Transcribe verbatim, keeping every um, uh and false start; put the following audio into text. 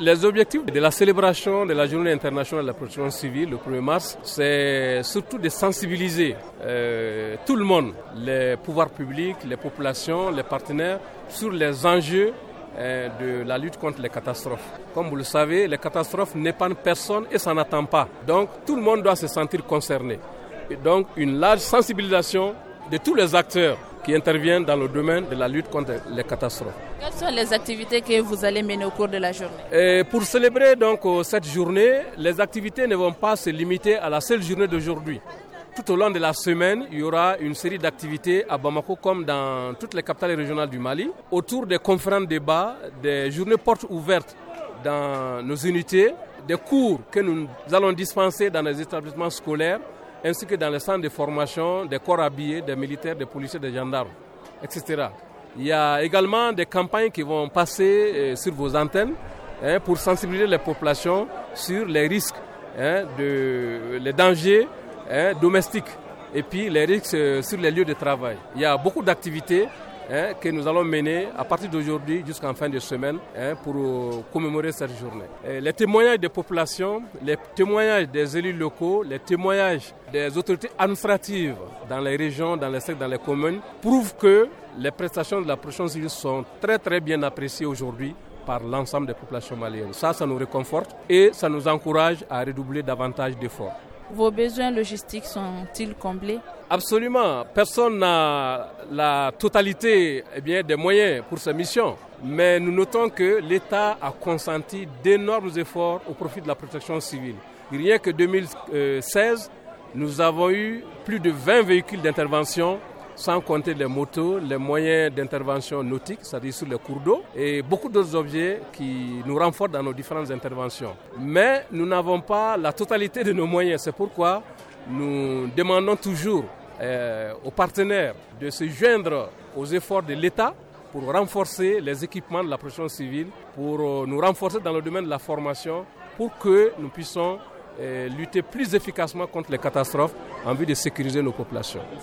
Les objectifs de la célébration de la Journée internationale de la protection civile le premier mars, c'est surtout de sensibiliser euh, tout le monde, les pouvoirs publics, les populations, les partenaires, sur les enjeux euh, de la lutte contre les catastrophes. Comme vous le savez, les catastrophes n'épargnent personne et ça n'attend pas. Donc tout le monde doit se sentir concerné. Et donc une large sensibilisation de tous les acteurs qui interviennent dans le domaine de la lutte contre les catastrophes. Quelles sont les activités que vous allez mener au cours de la journée? Et pour célébrer donc cette journée, les activités ne vont pas se limiter à la seule journée d'aujourd'hui. Tout au long de la semaine, il y aura une série d'activités à Bamako comme dans toutes les capitales régionales du Mali, autour des conférences débats, des journées portes ouvertes dans nos unités, des cours que nous allons dispenser dans les établissements scolaires, ainsi que dans les centres de formation des corps habillés, des militaires, des policiers, des gendarmes, et cetera. Il y a également des campagnes qui vont passer euh, sur vos antennes hein, pour sensibiliser les populations sur les risques, hein, de, les dangers hein, domestiques et puis les risques euh, sur les lieux de travail. Il y a beaucoup d'activités hein, que nous allons mener à partir d'aujourd'hui jusqu'en fin de semaine hein, pour euh, commémorer cette journée. Et les témoignages des populations, les témoignages des élus locaux, les témoignages des autorités administratives dans les régions, dans les secteurs, dans les communes, prouvent que les prestations de la protection civile sont très très bien appréciées aujourd'hui par l'ensemble des populations maliennes. Ça, ça nous réconforte et ça nous encourage à redoubler davantage d'efforts. Vos besoins logistiques sont-ils comblés? Absolument. Personne n'a la totalité eh bien, des moyens pour ces missions. Mais nous notons que l'État a consenti d'énormes efforts au profit de la protection civile. Rien que deux mille seize, nous avons eu plus de vingt véhicules d'intervention, sans compter les motos, les moyens d'intervention nautique, c'est-à-dire sur les cours d'eau, et beaucoup d'autres objets qui nous renforcent dans nos différentes interventions. Mais nous n'avons pas la totalité de nos moyens. C'est pourquoi nous demandons toujours euh, aux partenaires de se joindre aux efforts de l'État pour renforcer les équipements de la protection civile, pour euh, nous renforcer dans le domaine de la formation, pour que nous puissions euh, lutter plus efficacement contre les catastrophes en vue de sécuriser nos populations.